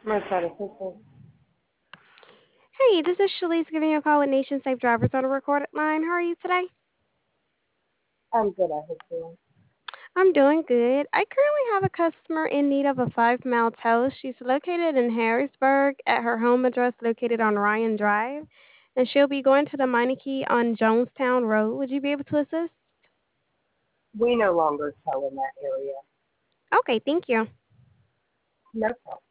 Marcetta Sister. Hey, this is Shalise giving you a call with Nation Safe Drivers on a recorded line. How are you today? I'm good at history. I'm doing good. I currently have a customer in need of a 5 mile tow. She's located in Harrisburg at her home address located on Ryan Drive, and she'll be going to the Meineke on Jonestown Road. Would you be able to assist? We no longer tow in that area. Okay, thank you. No problem.